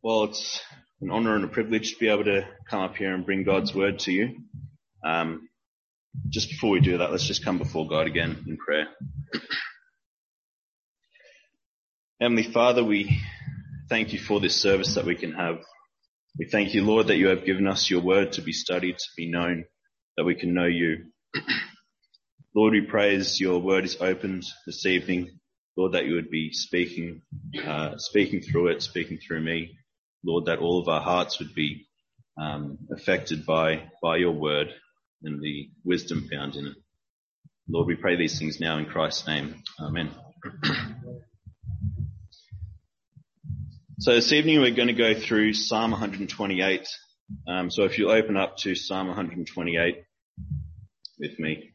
Well, it's an honour and a privilege to be able to come up here and bring God's word to you. Just before we do that, let's just come before God again in prayer. Heavenly Father, we thank you for this service that we can have. We thank you, Lord, that you have given us your word to be studied, to be known, that we can know you. Lord, we pray as your word is opened this evening, Lord, that you would be speaking through it, speaking through me. Lord, that all of our hearts would be affected by your word and the wisdom found in it. Lord, we pray these things now in Christ's name. Amen. So this evening we're going to go through Psalm 128. So if you'll open up to Psalm 128 with me.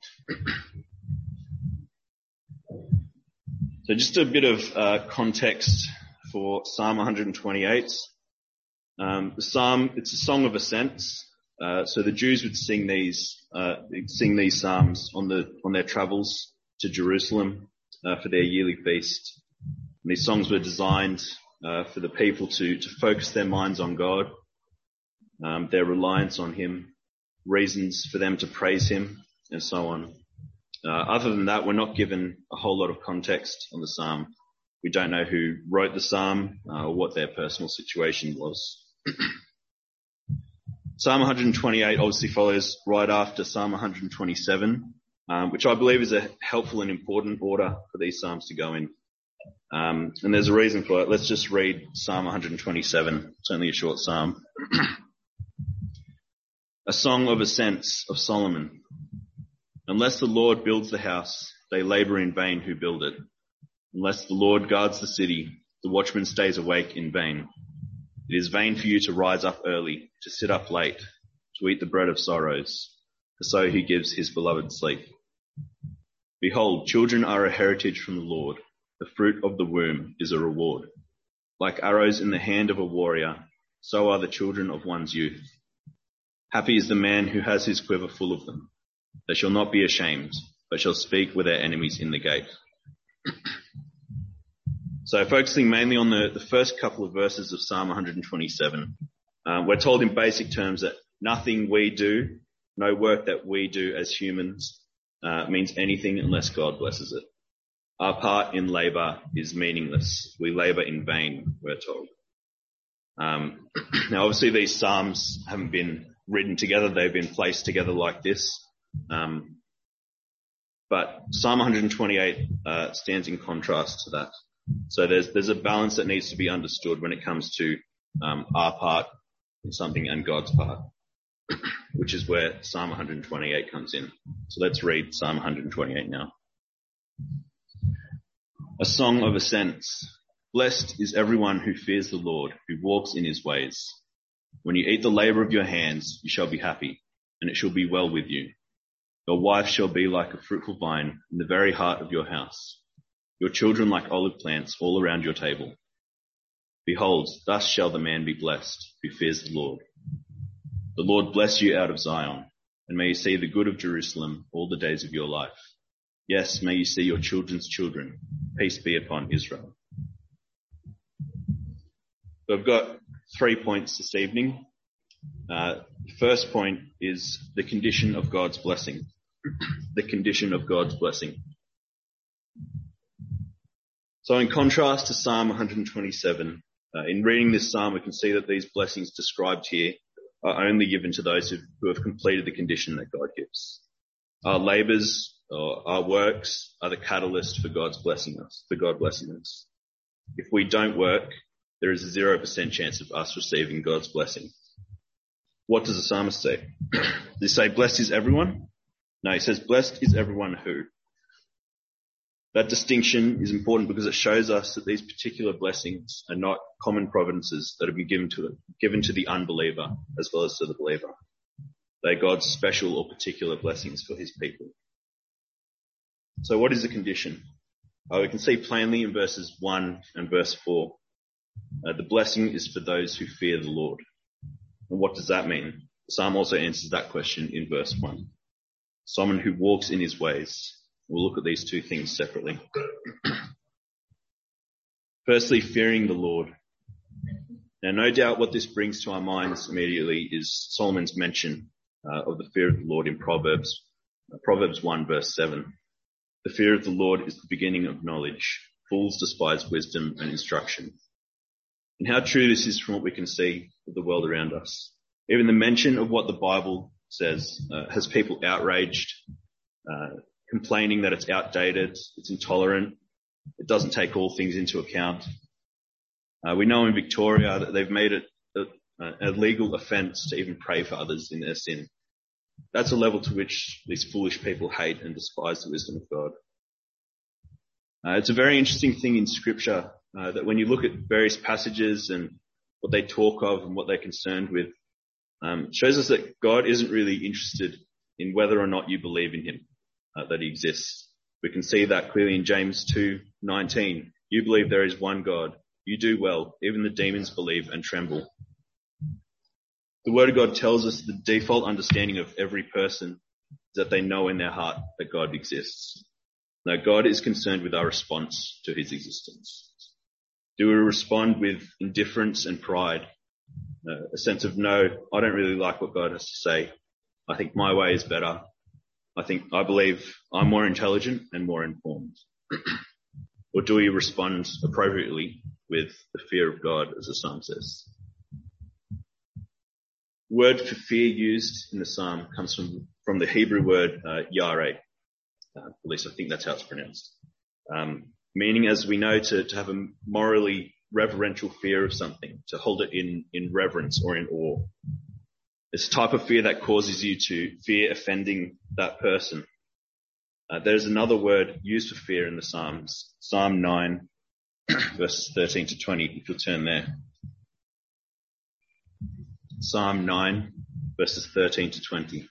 So just a bit of context for Psalm 128. The psalm, it's a song of ascents. So the Jews would sing these psalms on their travels to Jerusalem for their yearly feast. And these songs were designed for the people to focus their minds on God, their reliance on him, reasons for them to praise him, and so on. Other than that, we're not given a whole lot of context on the psalm. We don't know who wrote the psalm or what their personal situation was. Psalm 128 obviously follows right after Psalm 127, which I believe is a helpful and important order for these psalms to go in. And there's a reason for it. Let's just read Psalm 127. It's only a short psalm. A song of ascents of Solomon. Unless the Lord builds the house, they labour in vain who build it. Unless the Lord guards the city, the watchman stays awake in vain. It is vain for you to rise up early, to sit up late, to eat the bread of sorrows, for so he gives his beloved sleep. Behold, children are a heritage from the Lord. The fruit of the womb is a reward. Like arrows in the hand of a warrior, so are the children of one's youth. Happy is the man who has his quiver full of them. They shall not be ashamed, but shall speak with their enemies in the gate. So focusing mainly on the first couple of verses of Psalm 127, we're told in basic terms that nothing we do, no work that we do as humans, means anything unless God blesses it. Our part in labour is meaningless. We labour in vain, we're told. Now obviously these psalms haven't been written together, they've been placed together like this. But Psalm 128 stands in contrast to that. So there's a balance that needs to be understood when it comes to our part in something and God's part, which is where Psalm 128 comes in. So let's read Psalm 128 now. A song of ascents. Blessed is everyone who fears the Lord, who walks in his ways. When you eat the labour of your hands, you shall be happy, and it shall be well with you. Your wife shall be like a fruitful vine in the very heart of your house. Your children like olive plants all around your table. Behold, thus shall the man be blessed who fears the Lord. The Lord bless you out of Zion, and may you see the good of Jerusalem all the days of your life. Yes, may you see your children's children. Peace be upon Israel. So I've got 3 points this evening. The first point is the condition of God's blessing. The condition of God's blessing. So in contrast to Psalm 127, in reading this psalm, we can see that these blessings described here are only given to those who have completed the condition that God gives. Our labours or our works are the catalyst for God blessing us. If we don't work, there is a 0% chance of us receiving God's blessing. What does the psalmist say? Does he say, blessed is everyone? No, he says, blessed is everyone who. That distinction is important because it shows us that these particular blessings are not common providences that have been given to the unbeliever as well as to the believer. They're God's special or particular blessings for his people. So what is the condition? We can see plainly in verses 1 and verse 4. The blessing is for those who fear the Lord. And what does that mean? The psalm also answers that question in verse 1. Someone who walks in his ways. We'll look at these two things separately. Firstly, fearing the Lord. Now, no doubt what this brings to our minds immediately is Solomon's mention of the fear of the Lord in Proverbs 1 verse 7. The fear of the Lord is the beginning of knowledge. Fools despise wisdom and instruction. And how true this is from what we can see of the world around us. Even the mention of what the Bible says has people outraged, complaining that it's outdated, it's intolerant, it doesn't take all things into account. We know in Victoria that they've made it a legal offence to even pray for others in their sin. That's a level to which these foolish people hate and despise the wisdom of God. It's a very interesting thing in Scripture that when you look at various passages and what they talk of and what they're concerned with, shows us that God isn't really interested in whether or not you believe in him, that he exists. We can see that clearly in James 2:19. You believe there is one God. You do well. Even the demons believe and tremble. The Word of God tells us the default understanding of every person is that they know in their heart that God exists. Now, God is concerned with our response to his existence. Do we respond with indifference and pride? A sense of, no, I don't really like what God has to say. I think my way is better. I believe I'm more intelligent and more informed. Or do we respond appropriately with the fear of God, as the psalm says? The word for fear used in the psalm comes from the Hebrew word yareh. At least I think that's how it's pronounced. Meaning, as we know, to have a morally reverential fear of something, to hold it in reverence or in awe. It's a type of fear that causes you to fear offending that person. There's another word used for fear in the Psalms, Psalm 9, verses 13 to 20, if you'll turn there. Psalm 9, verses 13 to 20.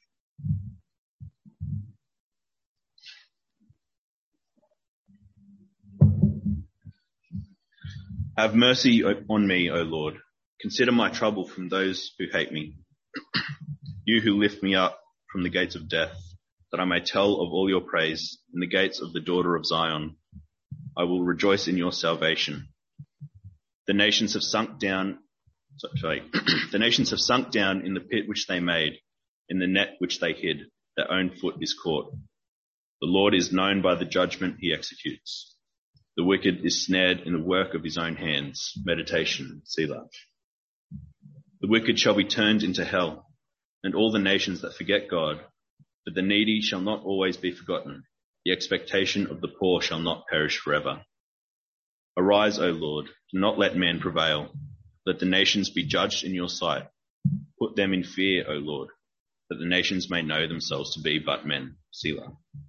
Have mercy on me, O Lord. Consider my trouble from those who hate me. You who lift me up from the gates of death, that I may tell of all your praise in the gates of the daughter of Zion. I will rejoice in your salvation. The nations have sunk down the nations have sunk down in the pit which they made, in the net which they hid. Their own foot is caught. The Lord is known by the judgment he executes. The wicked is snared in the work of his own hands. Meditation, Selah. The wicked shall be turned into hell, and all the nations that forget God. But the needy shall not always be forgotten. The expectation of the poor shall not perish forever. Arise, O Lord, do not let men prevail. Let the nations be judged in your sight. Put them in fear, O Lord, that the nations may know themselves to be but men. Selah.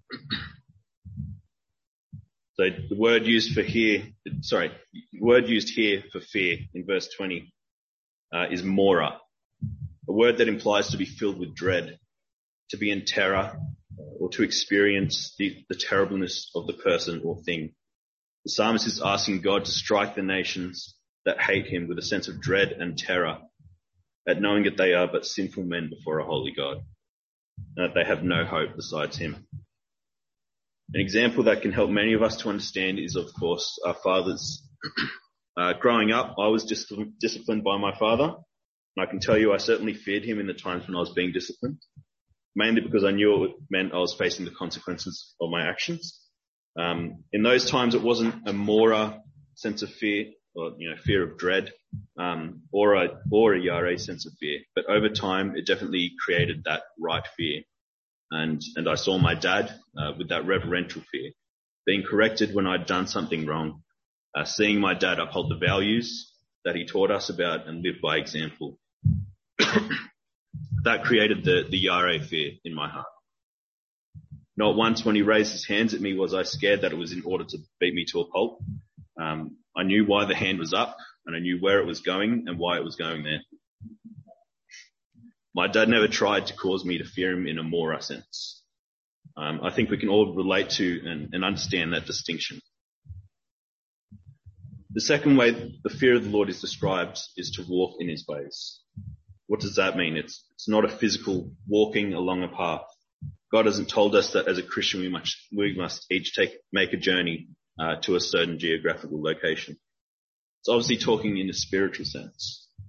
So the word used here for fear in verse 20 is mora, a word that implies to be filled with dread, to be in terror, or to experience the terribleness of the person or thing. The psalmist is asking God to strike the nations that hate him with a sense of dread and terror at knowing that they are but sinful men before a holy God, and that they have no hope besides him. An example that can help many of us to understand is, of course, our fathers. Growing up, I was disciplined by my father, and I can tell you I certainly feared him in the times when I was being disciplined, mainly because I knew it meant I was facing the consequences of my actions. In those times, it wasn't a mora sense of fear, or fear of dread, or a yareh sense of fear. But over time, it definitely created that right fear. And I saw my dad with that reverential fear, being corrected when I'd done something wrong, seeing my dad uphold the values that he taught us about and live by example. That created the yareh fear in my heart. Not once when he raised his hands at me was I scared that it was in order to beat me to a pulp. I knew why the hand was up, and I knew where it was going and why it was going there. My dad never tried to cause me to fear him in a mora sense. I think we can all relate to and understand that distinction. The second way the fear of the Lord is described is to walk in his ways. What does that mean? It's not a physical walking along a path. God hasn't told us that as a Christian we must each make a journey to a certain geographical location. It's obviously talking in a spiritual sense.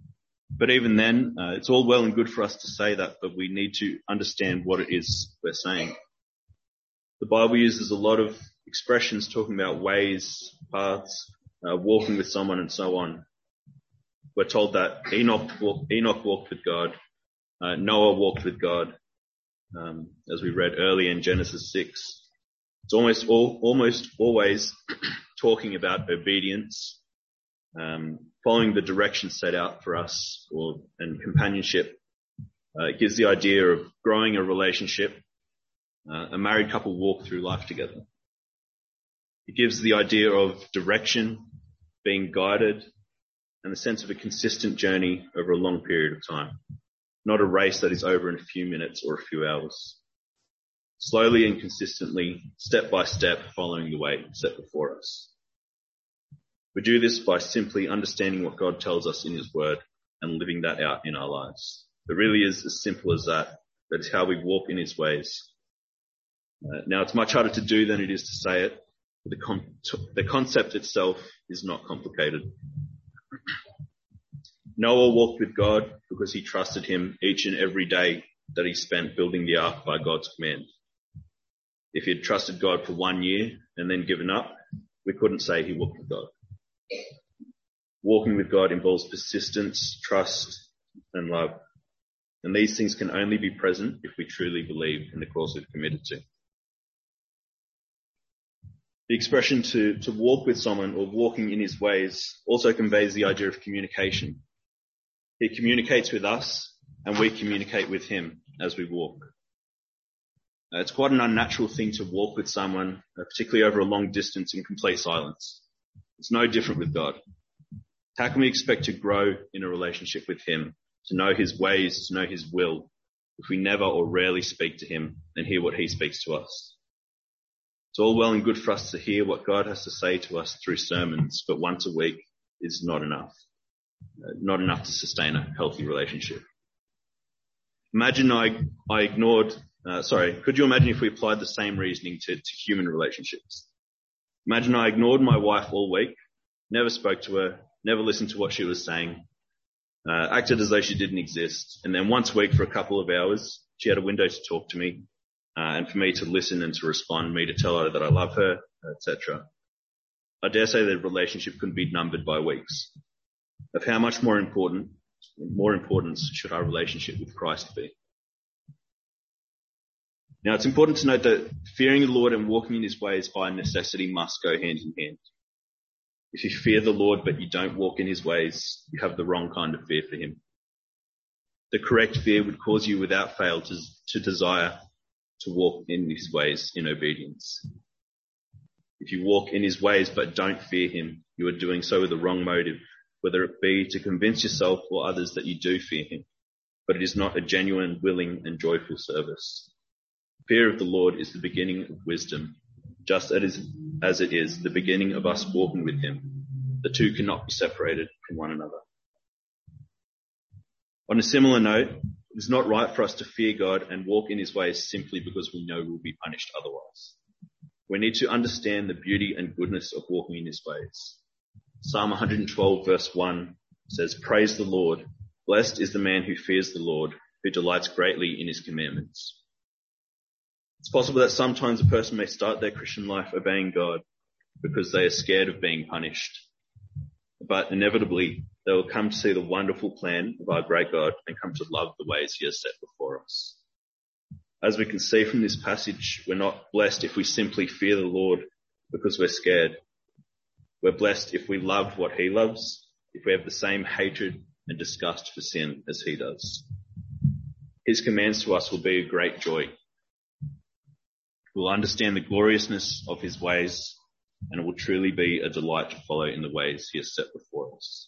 But even then, it's all well and good for us to say that, but we need to understand what it is we're saying. The Bible uses a lot of expressions talking about ways, paths, walking with someone and so on. We're told that Enoch walked with God, Noah walked with God, as we read earlier in Genesis 6. It's almost always talking about obedience, following the direction set out for us, and companionship. It gives the idea of growing a relationship. A married couple walk through life together. It gives the idea of direction, being guided, and the sense of a consistent journey over a long period of time, not a race that is over in a few minutes or a few hours. Slowly and consistently, step by step, following the way set before us. We do this by simply understanding what God tells us in His Word and living that out in our lives. It really is as simple as that. That is how we walk in His ways. Now, it's much harder to do than it is to say it. The concept itself is not complicated. Noah walked with God because he trusted Him each and every day that he spent building the ark by God's command. If he had trusted God for 1 year and then given up, we couldn't say he walked with God. Walking with God involves persistence, trust, and love. And these things can only be present if we truly believe in the cause we've committed to. The expression to walk with someone or walking in His ways also conveys the idea of communication. He communicates with us and we communicate with Him as we walk. It's quite an unnatural thing to walk with someone, particularly over a long distance in complete silence. It's no different with God. How can we expect to grow in a relationship with Him, to know His ways, to know His will, if we never or rarely speak to Him and hear what He speaks to us? It's all well and good for us to hear what God has to say to us through sermons, but once a week is not enough. Not enough to sustain a healthy relationship. Imagine could you imagine if we applied the same reasoning to human relationships? Imagine I ignored my wife all week, never spoke to her, never listened to what she was saying, acted as though she didn't exist, and then once a week for a couple of hours, she had a window to talk to me, and for me to listen and to respond, me to tell her that I love her, etc. I dare say the relationship couldn't be numbered by weeks. Of how much more importance should our relationship with Christ be? Now, it's important to note that fearing the Lord and walking in His ways by necessity must go hand in hand. If you fear the Lord but you don't walk in His ways, you have the wrong kind of fear for Him. The correct fear would cause you without fail to desire to walk in His ways in obedience. If you walk in His ways but don't fear Him, you are doing so with the wrong motive, whether it be to convince yourself or others that you do fear Him, but it is not a genuine, willing and joyful service. Fear of the Lord is the beginning of wisdom, just as it is the beginning of us walking with Him. The two cannot be separated from one another. On a similar note, it is not right for us to fear God and walk in His ways simply because we know we'll be punished otherwise. We need to understand the beauty and goodness of walking in His ways. Psalm 112 verse 1 says, "Praise the Lord. Blessed is the man who fears the Lord, who delights greatly in His commandments." It's possible that sometimes a person may start their Christian life obeying God because they are scared of being punished. But inevitably, they will come to see the wonderful plan of our great God and come to love the ways He has set before us. As we can see from this passage, we're not blessed if we simply fear the Lord because we're scared. We're blessed if we love what He loves, if we have the same hatred and disgust for sin as He does. His commands to us will be a great joy. We'll understand the gloriousness of His ways, and it will truly be a delight to follow in the ways He has set before us.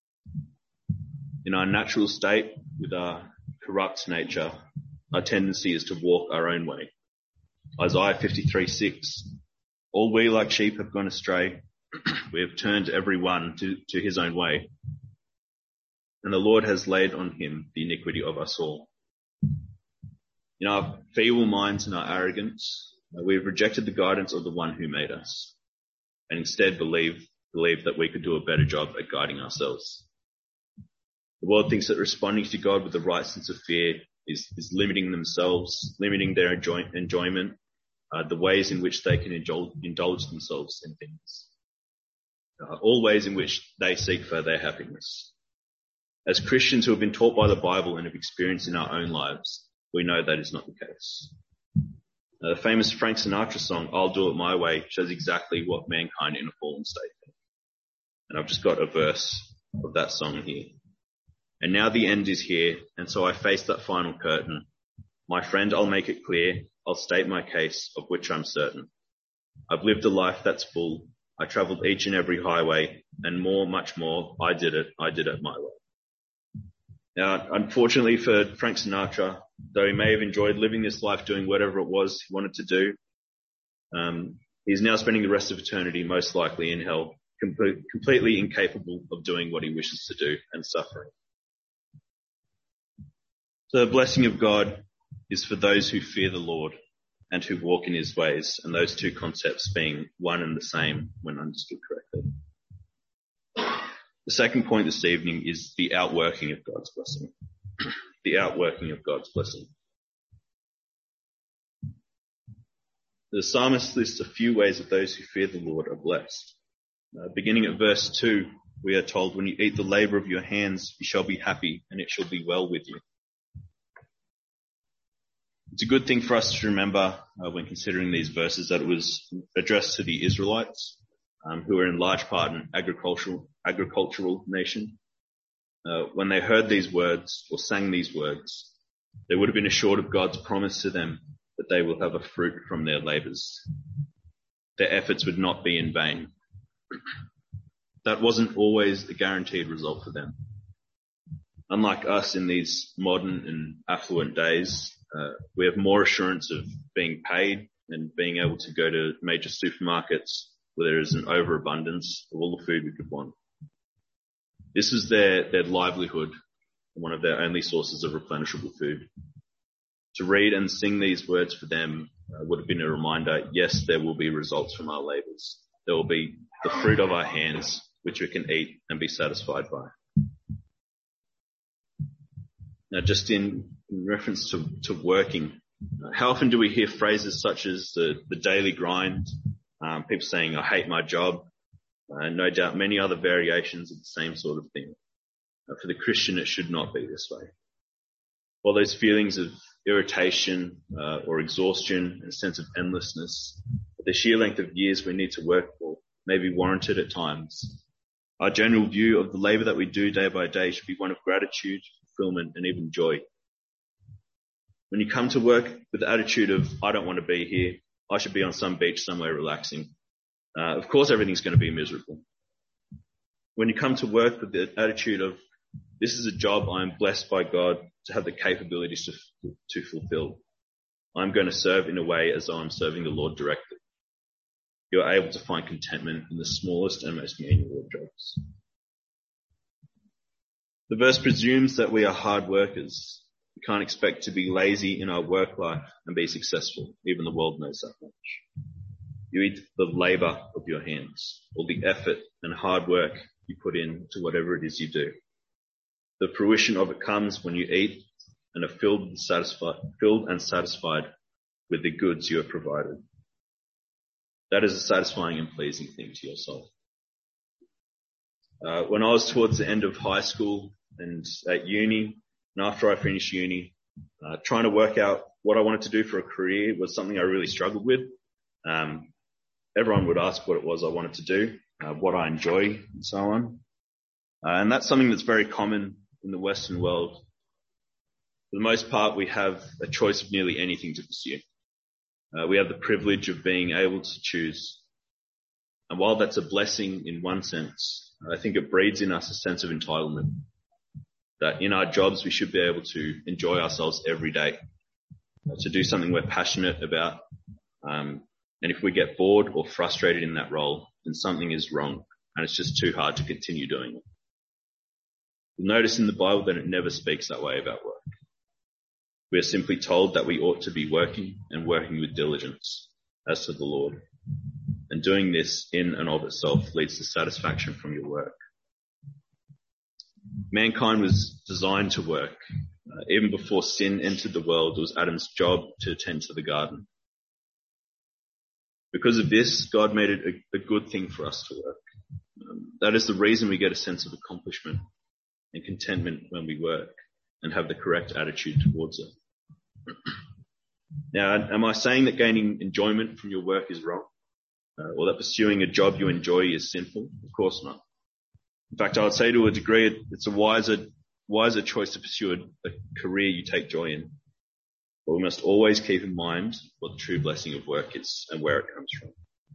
In our natural state, with our corrupt nature, our tendency is to walk our own way. Isaiah 53:6, "All we like sheep have gone astray. We have turned every one to his own way. And the Lord has laid on Him the iniquity of us all." In our feeble minds and our arrogance, we have rejected the guidance of the one who made us, and instead believe that we could do a better job at guiding ourselves. The world thinks that responding to God with the right sense of fear is limiting themselves, limiting their enjoyment, the ways in which they can indulge themselves in things, all ways in which they seek for their happiness. As Christians who have been taught by the Bible and have experienced in our own lives, we know that is not the case. The famous Frank Sinatra song, "I'll Do It My Way," shows exactly what mankind in a fallen state is. And I've just got a verse of that song here. "And now the end is here, and so I face that final curtain. My friend, I'll make it clear, I'll state my case, of which I'm certain. I've lived a life that's full, I travelled each and every highway, and more, much more, I did it my way." Now, unfortunately for Frank Sinatra, though he may have enjoyed living this life doing whatever it was he wanted to do, he's now spending the rest of eternity most likely in hell, completely incapable of doing what he wishes to do and suffering. So the blessing of God is for those who fear the Lord and who walk in his ways, and those two concepts being one and the same when understood correctly. The second point this evening is the outworking of God's blessing. The outworking of God's blessing. The psalmist lists a few ways that those who fear the Lord are blessed. Beginning at verse 2, we are told, "When you eat the labour of your hands, you shall be happy, and it shall be well with you." It's a good thing for us to remember when considering these verses that it was addressed to the Israelites, who were in large part an agricultural nation. When they heard these words or sang these words, they would have been assured of God's promise to them that they will have a fruit from their labours. Their efforts would not be in vain. That wasn't always the guaranteed result for them. Unlike us in these modern and affluent days, we have more assurance of being paid and being able to go to major supermarkets where there is an overabundance of all the food we could want. This is their livelihood, one of their only sources of replenishable food. To read and sing these words for them would have been a reminder, yes, there will be results from our labours. There will be the fruit of our hands, which we can eat and be satisfied by. Now, just in reference to working, how often do we hear phrases such as the daily grind, people saying, "I hate my job," and no doubt many other variations of the same sort of thing. For the Christian, it should not be this way. While those feelings of irritation or exhaustion and a sense of endlessness, the sheer length of years we need to work for may be warranted at times, our general view of the labour that we do day by day should be one of gratitude, fulfilment, and even joy. When you come to work with the attitude of, "I don't want to be here, I should be on some beach somewhere relaxing," of course everything's going to be miserable. When you come to work with the attitude of, "This is a job I'm blessed by God to have the capabilities to fulfill. I'm going to serve in a way as though I'm serving the Lord directly," you are able to find contentment in the smallest and most menial of jobs. The verse presumes that we are hard workers. We can't expect to be lazy in our work life and be successful. Even the world knows that much. You eat the labour of your hands, or the effort and hard work you put into whatever it is you do. The fruition of it comes when you eat and are filled and satisfied with the goods you have provided. That is a satisfying and pleasing thing to your soul. When I was towards the end of high school and at uni, and after I finished uni, trying to work out what I wanted to do for a career was something I really struggled with. Everyone would ask what it was I wanted to do, what I enjoy, and so on. And that's something that's very common in the Western world. For the most part, we have a choice of nearly anything to pursue. We have the privilege of being able to choose. And while that's a blessing in one sense, I think it breeds in us a sense of entitlement. That in our jobs, we should be able to enjoy ourselves every day, to do something we're passionate about. And if we get bored or frustrated in that role, then something is wrong and it's just too hard to continue doing it. You'll notice in the Bible that it never speaks that way about work. We are simply told that we ought to be working and working with diligence as to the Lord. And doing this in and of itself leads to satisfaction from your work. Mankind was designed to work. Even before sin entered the world, it was Adam's job to attend to the garden. Because of this, God made it a good thing for us to work. That is the reason we get a sense of accomplishment and contentment when we work and have the correct attitude towards it. Now, am I saying that gaining enjoyment from your work is wrong? Or that pursuing a job you enjoy is sinful? Of course not. In fact, I would say to a degree it's a wiser choice to pursue a career you take joy in. But we must always keep in mind what the true blessing of work is and where it comes from.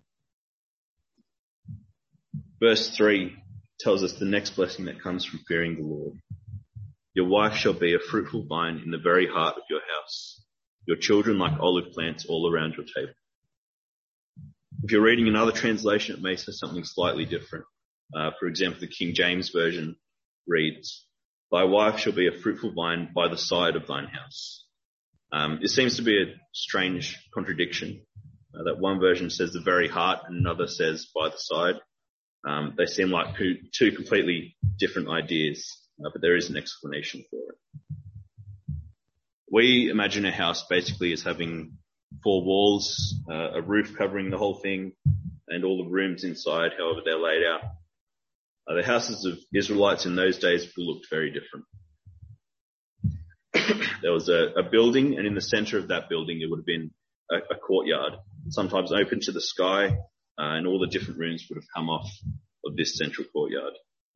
Verse 3 tells us the next blessing that comes from fearing the Lord. Your wife shall be a fruitful vine in the very heart of your house, your children like olive plants all around your table. If you're reading another translation, it may say something slightly different. For example, the King James Version reads, thy wife shall be a fruitful vine by the side of thine house. It seems to be a strange contradiction. That one version says the very heart and another says by the side. They seem like two completely different ideas, but there is an explanation for it. We imagine a house basically as having 4 walls, a roof covering the whole thing, and all the rooms inside, however they're laid out. The houses of Israelites in those days looked very different. There was a building, and in the center of that building there would have been a courtyard, sometimes open to the sky, and all the different rooms would have come off of this central courtyard.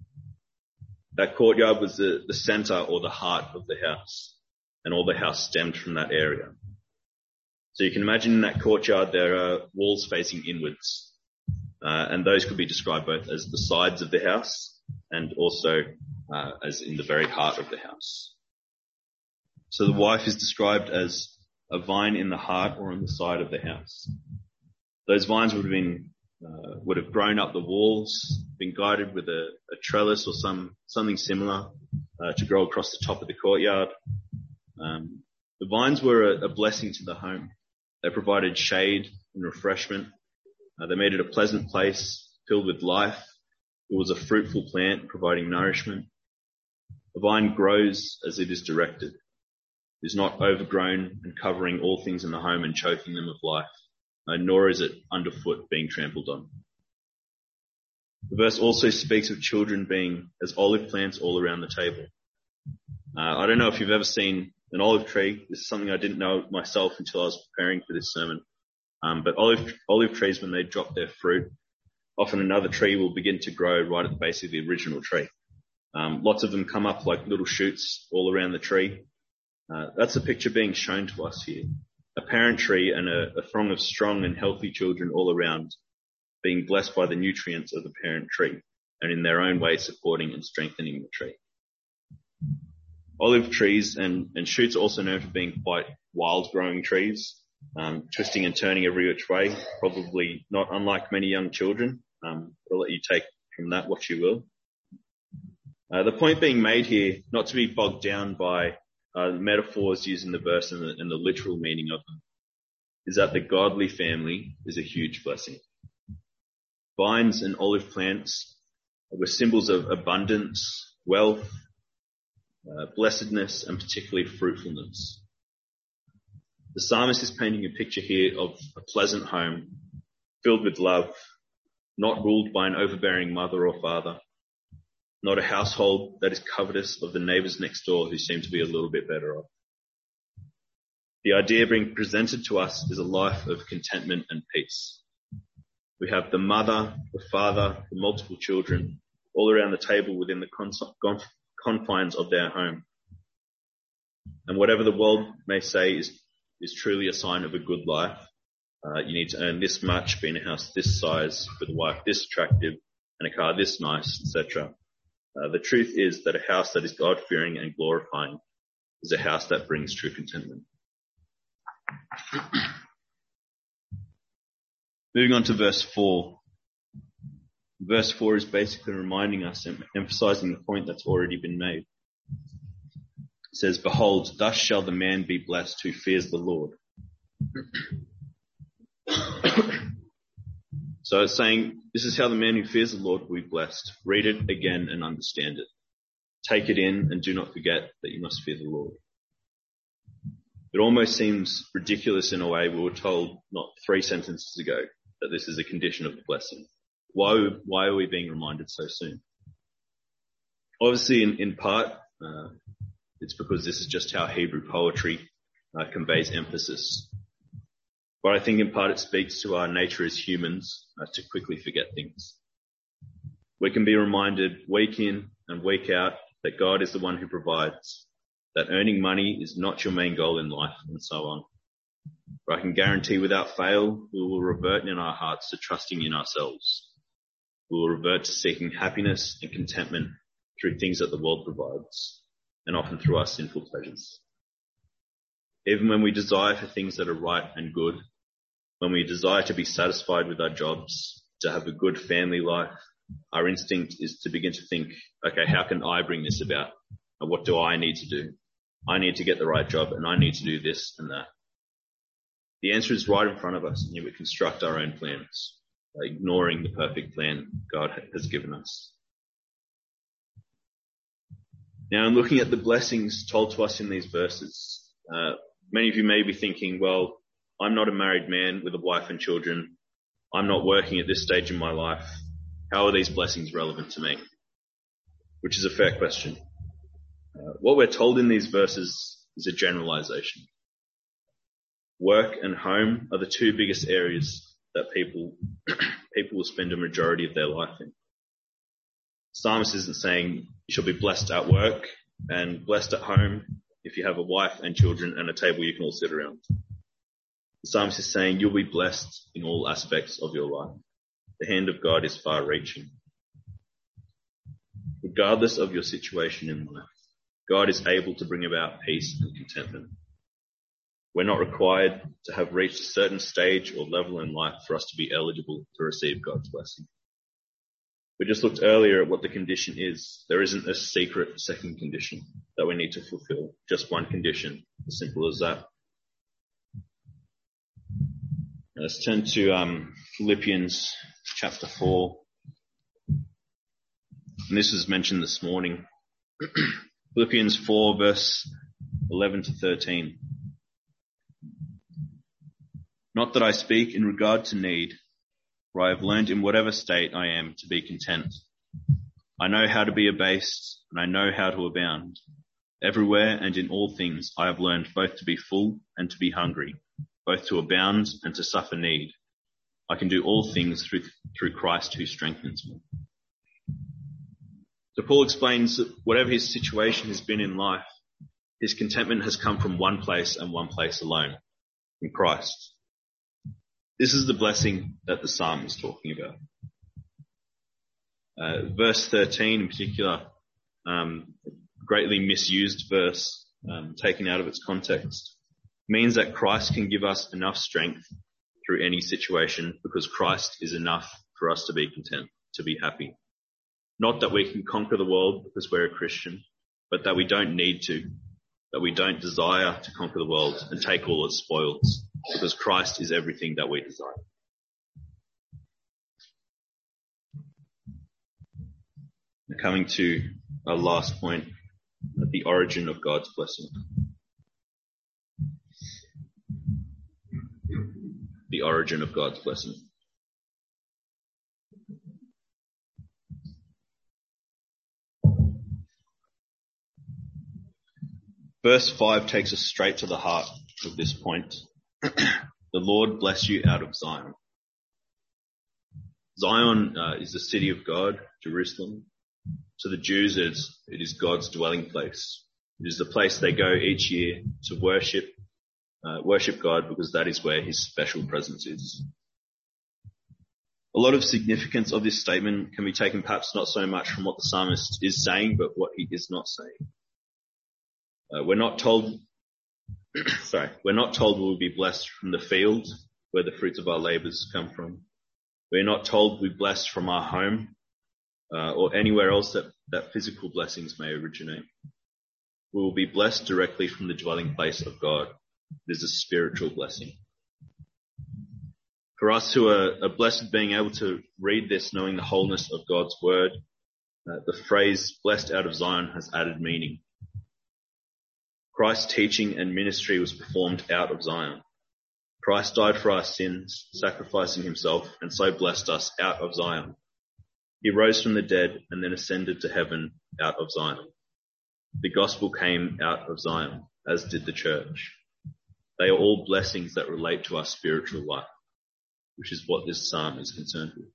That courtyard was the center or the heart of the house, and all the house stemmed from that area. So you can imagine in that courtyard there are walls facing inwards, and those could be described both as the sides of the house and also as in the very heart of the house. So the wife is described as a vine in the heart or on the side of the house. Those vines would have grown up the walls, been guided with a trellis or something similar to grow across the top of the courtyard. The vines were a blessing to the home. They provided shade and refreshment. They made it a pleasant place filled with life. It was a fruitful plant providing nourishment. The vine grows as it is directed. It is not overgrown and covering all things in the home and choking them of life, nor is it underfoot being trampled on. The verse also speaks of children being as olive plants all around the table. I don't know if you've ever seen an olive tree. This is something I didn't know myself until I was preparing for this sermon. But olive trees, when they drop their fruit, often another tree will begin to grow right at the base of the original tree. Lots of them come up like little shoots all around the tree. That's a picture being shown to us here. A parent tree and a throng of strong and healthy children all around, being blessed by the nutrients of the parent tree and in their own way supporting and strengthening the tree. Olive trees and shoots are also known for being quite wild growing trees, twisting and turning every which way, probably not unlike many young children. I'll let you take from that what you will. The point being made here, not to be bogged down by metaphors used in the verse and the literal meaning of them, is that the godly family is a huge blessing. Vines and olive plants were symbols of abundance, wealth, blessedness, and particularly fruitfulness. The psalmist is painting a picture here of a pleasant home filled with love, not ruled by an overbearing mother or father, not a household that is covetous of the neighbours next door who seem to be a little bit better off. The idea being presented to us is a life of contentment and peace. We have the mother, the father, the multiple children all around the table within the confines of their home. And whatever the world may say is truly a sign of a good life. You need to earn this much, be in a house this size, with a wife this attractive, and a car this nice, etc. The truth is that a house that is God-fearing and glorifying is a house that brings true contentment. Moving on to verse 4. Verse 4 is basically reminding us and emphasizing the point that's already been made. It says, behold, thus shall the man be blessed who fears the Lord. So it's saying, this is how the man who fears the Lord will be blessed. Read it again and understand it. Take it in and do not forget that you must fear the Lord. It almost seems ridiculous in a way. We were told not 3 sentences ago that this is a condition of the blessing. Why are we being reminded so soon? Obviously, in part, it's because this is just how Hebrew poetry conveys emphasis. But I think in part it speaks to our nature as humans to quickly forget things. We can be reminded week in and week out that God is the one who provides, that earning money is not your main goal in life, and so on. But I can guarantee without fail, we will revert in our hearts to trusting in ourselves. We will revert to seeking happiness and contentment through things that the world provides, and often through our sinful pleasures. Even when we desire for things that are right and good, when we desire to be satisfied with our jobs, to have a good family life, our instinct is to begin to think, okay, how can I bring this about? And what do I need to do? I need to get the right job and I need to do this and that. The answer is right in front of us, and yet we construct our own plans, ignoring the perfect plan God has given us. Now, in looking at the blessings told to us in these verses, many of you may be thinking, well, I'm not a married man with a wife and children. I'm not working at this stage in my life. How are these blessings relevant to me? Which is a fair question. What we're told in these verses is a generalization. Work and home are the 2 biggest areas that people will spend a majority of their life in. The psalmist isn't saying you shall be blessed at work and blessed at home if you have a wife and children and a table you can all sit around. The psalmist is saying you'll be blessed in all aspects of your life. The hand of God is far-reaching. Regardless of your situation in life, God is able to bring about peace and contentment. We're not required to have reached a certain stage or level in life for us to be eligible to receive God's blessing. We just looked earlier at what the condition is. There isn't a secret second condition that we need to fulfill. Just one condition, as simple as that. Now let's turn to Philippians chapter 4. And this was mentioned this morning. Philippians 4 verse 11 to 13. Not that I speak in regard to need, for I have learned in whatever state I am to be content. I know how to be abased, and I know how to abound. Everywhere and in all things I have learned both to be full and to be hungry, both to abound and to suffer need. I can do all things through Christ who strengthens me. So Paul explains that whatever his situation has been in life, his contentment has come from one place and one place alone, in Christ. This is the blessing that the psalm is talking about. Verse 13 in particular, greatly misused verse, taken out of its context, means that Christ can give us enough strength through any situation because Christ is enough for us to be content, to be happy. Not that we can conquer the world because we're a Christian, but that we don't need to, that we don't desire to conquer the world and take all its spoils, because Christ is everything that we desire. Now coming to our last point, at the origin of God's blessing. The origin of God's blessing. Verse 5 takes us straight to the heart of this point. The Lord bless you out of Zion. Zion is the city of God, Jerusalem. To the Jews, it is God's dwelling place. It is the place they go each year to worship God, because that is where his special presence is. A lot of significance of this statement can be taken perhaps not so much from what the psalmist is saying, but what he is not saying. We're not told we'll be blessed from the field where the fruits of our labours come from. We're not told we're blessed from our home or anywhere else that physical blessings may originate. We will be blessed directly from the dwelling place of God. It is a spiritual blessing. For us who are blessed with being able to read this, knowing the wholeness of God's word, The phrase blessed out of Zion has added meaning. Christ's teaching and ministry was performed out of Zion. Christ died for our sins, sacrificing himself, and so blessed us out of Zion. He rose from the dead and then ascended to heaven out of Zion. The gospel came out of Zion, as did the church. They are all blessings that relate to our spiritual life, which is what this psalm is concerned with.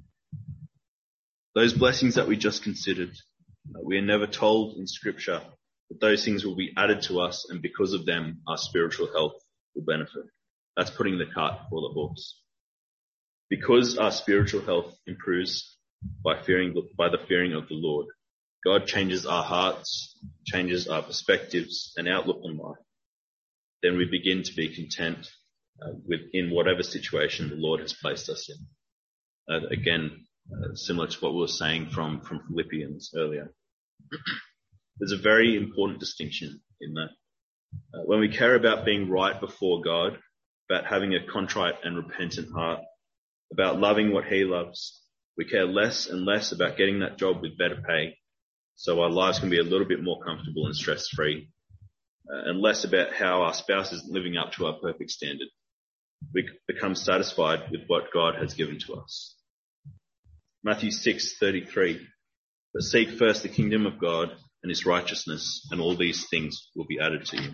Those blessings that we just considered, we are never told in Scripture that those things will be added to us, and because of them, our spiritual health will benefit. That's putting the cart before the horse. Because our spiritual health improves by the fearing of the Lord, God changes our hearts, changes our perspectives and outlook on life. Then we begin to be content in whatever situation the Lord has placed us in. Similar to what we were saying from Philippians earlier. There's a very important distinction in that. When we care about being right before God, about having a contrite and repentant heart, about loving what he loves, we care less and less about getting that job with better pay, so our lives can be a little bit more comfortable and stress-free, and less about how our spouse is living up to our perfect standard. We become satisfied with what God has given to us. Matthew 6:33, but seek first the kingdom of God and his righteousness, and all these things will be added to you.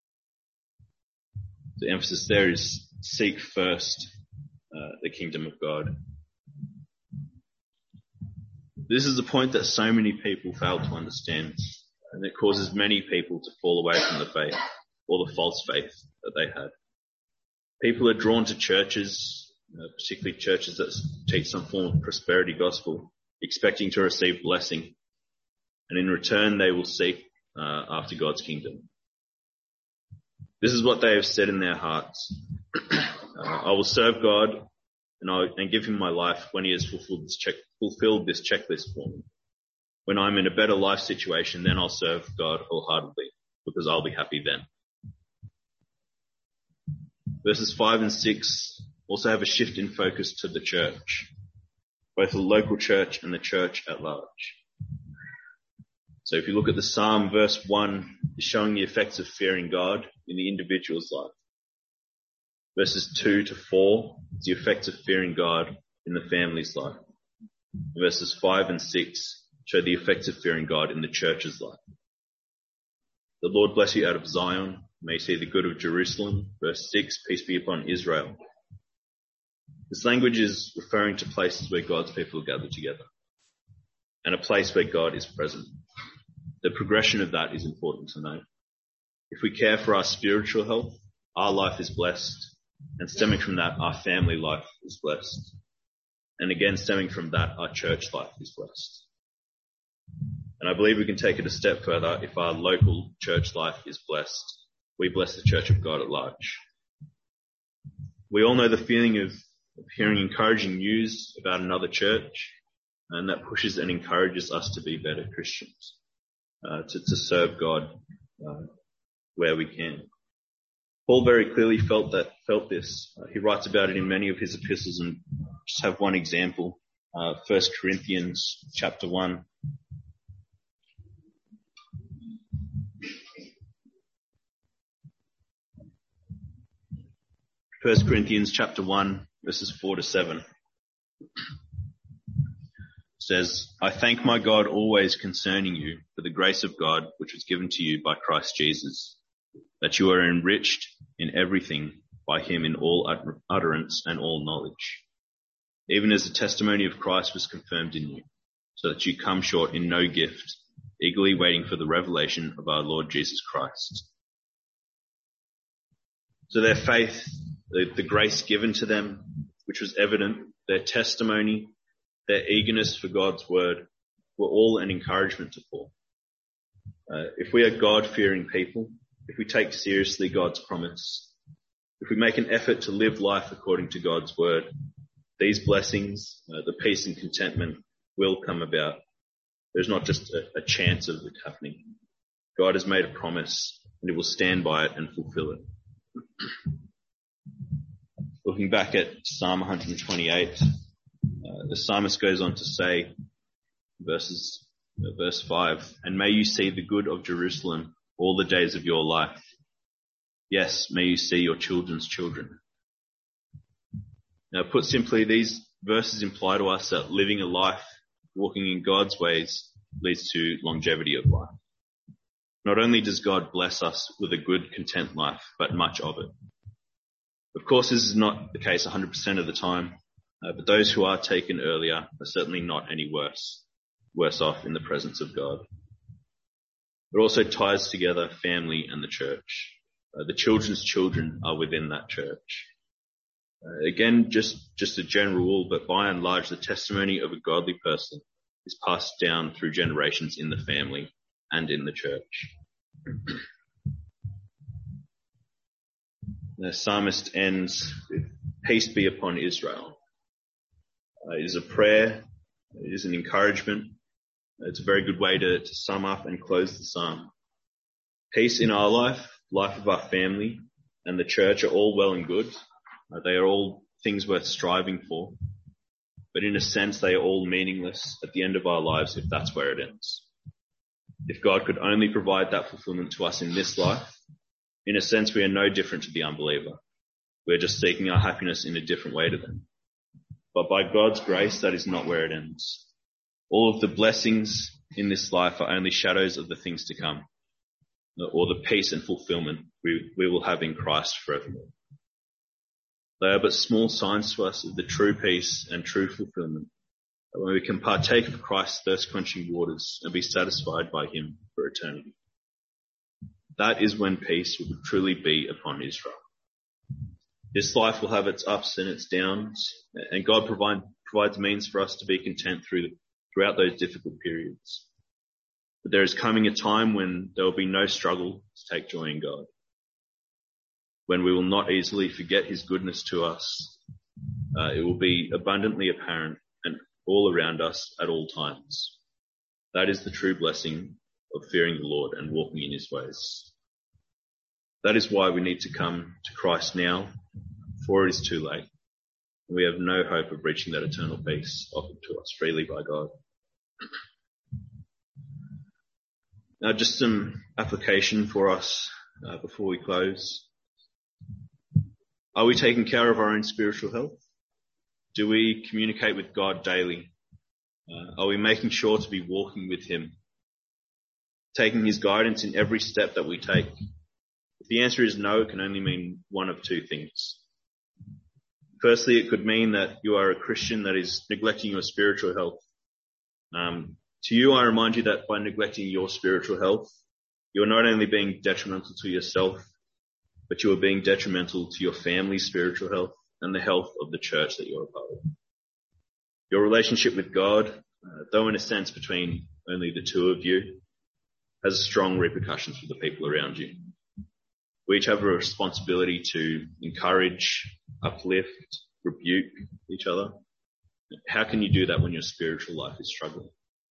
The emphasis there is seek first the kingdom of God. This is a point that so many people fail to understand, and it causes many people to fall away from the faith, or the false faith that they had. People are drawn to churches, particularly churches that teach some form of prosperity gospel, expecting to receive blessing, and in return they will seek after God's kingdom. This is what they have said in their hearts. I will serve God and give him my life when he has fulfilled this checklist for me. When I'm in a better life situation, then I'll serve God wholeheartedly, because I'll be happy then. Verses 5 and 6 also have a shift in focus to the church, both the local church and the church at large. So if you look at the psalm, verse 1 is showing the effects of fearing God in the individual's life. Verses 2 to 4 is the effects of fearing God in the family's life. Verses 5 and 6 show the effects of fearing God in the church's life. The Lord bless you out of Zion. May you see the good of Jerusalem. Verse 6, peace be upon Israel. This language is referring to places where God's people gather together, and a place where God is present. The progression of that is important to know. If we care for our spiritual health, our life is blessed, and stemming from that, our family life is blessed. And again, stemming from that, our church life is blessed. And I believe we can take it a step further. If our local church life is blessed, we bless the church of God at large. We all know the feeling of hearing encouraging news about another church, and that pushes and encourages us to be better Christians, to serve God where we can. Paul very clearly felt this. He writes about it in many of his epistles, and just have one example. 1 Corinthians chapter 1. First Corinthians chapter 1, verses 4 to 7. Says, I thank my God always concerning you for the grace of God which was given to you by Christ Jesus, that you are enriched in everything by him in all utterance and all knowledge, even as the testimony of Christ was confirmed in you, so that you come short in no gift, eagerly waiting for the revelation of our Lord Jesus Christ. So their faith, the grace given to them, which was evident, their testimony, their eagerness for God's word, were all an encouragement to Paul. If we are God-fearing people, if we take seriously God's promise, if we make an effort to live life according to God's word, these blessings, the peace and contentment will come about. There's not just a chance of it happening. God has made a promise, and he will stand by it and fulfill it. Looking back at Psalm 128, the psalmist goes on to say, Verse 5, and may you see the good of Jerusalem all the days of your life. Yes, may you see your children's children. Now, put simply, these verses imply to us that living a life, walking in God's ways, leads to longevity of life. Not only does God bless us with a good, content life, but much of it. Of course, this is not the case 100% of the time, but those who are taken earlier are certainly not any worse off in the presence of God. It also ties together family and the church. The children's children are within that church. Again, just a general rule, but by and large, the testimony of a godly person is passed down through generations in the family and in the church. The psalmist ends with, peace be upon Israel. It is a prayer. It is an encouragement. It's a very good way to sum up and close the psalm. Peace in our life of our family, and the church are all well and good. They are all things worth striving for. But in a sense, they are all meaningless at the end of our lives if that's where it ends. If God could only provide that fulfillment to us in this life, in a sense, we are no different to the unbeliever. We're just seeking our happiness in a different way to them. But by God's grace, that is not where it ends. All of the blessings in this life are only shadows of the things to come, or the peace and fulfillment we will have in Christ forevermore. They are but small signs to us of the true peace and true fulfillment, when we can partake of Christ's thirst-quenching waters and be satisfied by him for eternity. That is when peace will truly be upon Israel. This life will have its ups and its downs, and God provides means for us to be content throughout those difficult periods. But there is coming a time when there will be no struggle to take joy in God, when we will not easily forget his goodness to us. It will be abundantly apparent and all around us at all times. That is the true blessing of fearing the Lord and walking in his ways. That is why we need to come to Christ now, before it is too late. We have no hope of reaching that eternal peace offered to us freely by God. Now, just some application for us before we close. Are we taking care of our own spiritual health? Do we communicate with God daily? Are we making sure to be walking with him, taking his guidance in every step that we take? If the answer is no, it can only mean one of two things. Firstly, it could mean that you are a Christian that is neglecting your spiritual health. To you, I remind you that by neglecting your spiritual health, you are not only being detrimental to yourself, but you are being detrimental to your family's spiritual health and the health of the church that you're a part of. Your relationship with God, though in a sense between only the two of you, has strong repercussions for the people around you. We each have a responsibility to encourage, uplift, rebuke each other. How can you do that when your spiritual life is struggling?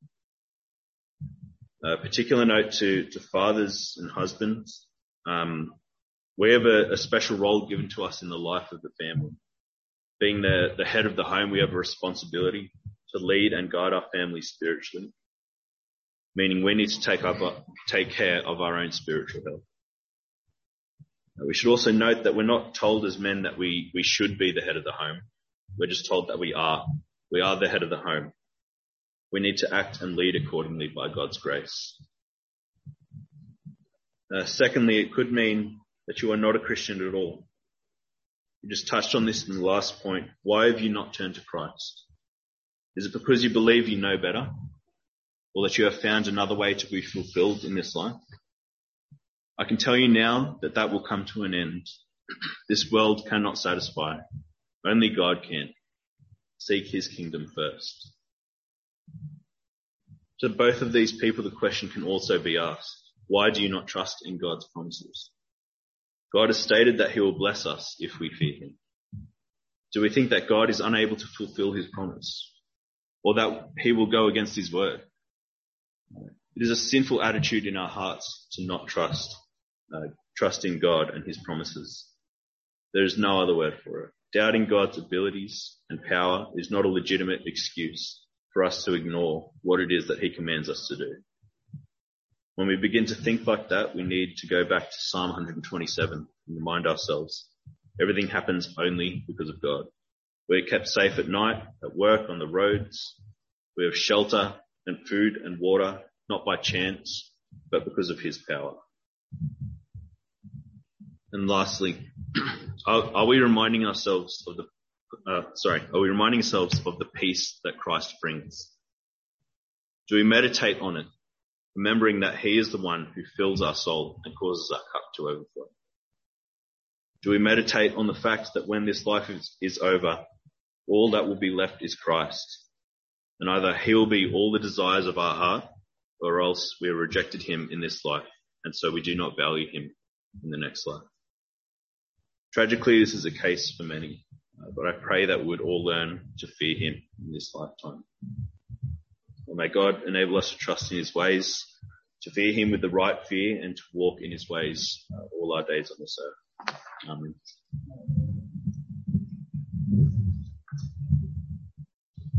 A particular note to fathers and husbands. We have a special role given to us in the life of the family. Being the head of the home, we have a responsibility to lead and guide our family spiritually, meaning we need to take care of our own spiritual health. We should also note that we're not told as men that we should be the head of the home. We're just told that we are. We are the head of the home. We need to act and lead accordingly by God's grace. Secondly, it could mean that you are not a Christian at all. We just touched on this in the last point. Why have you not turned to Christ? Is it because you believe you know better, or that you have found another way to be fulfilled in this life? I can tell you now that will come to an end. This world cannot satisfy. Only God can. Seek his kingdom first. To both of these people, the question can also be asked, why do you not trust in God's promises? God has stated that he will bless us if we fear him. Do we think that God is unable to fulfill his promise, or that he will go against his word? It is a sinful attitude in our hearts to not trust in God and his promises. There is no other word for it. Doubting God's abilities and power is not a legitimate excuse for us to ignore what it is that he commands us to do. When we begin to think like that, we need to go back to Psalm 127 and remind ourselves everything happens only because of God. We're kept safe at night, at work, on the roads. We have shelter and food and water, not by chance, but because of his power. And lastly, are we reminding ourselves of the peace that Christ brings? Do we meditate on it, remembering that he is the one who fills our soul and causes our cup to overflow? Do we meditate on the fact that when this life is over, all that will be left is Christ, and either he will be all the desires of our heart, or else we have rejected him in this life, and so we do not value him in the next life? Tragically, this is a case for many, but I pray that we would all learn to fear him in this lifetime. And may God enable us to trust in his ways, to fear him with the right fear, and to walk in his ways all our days on this earth. Amen.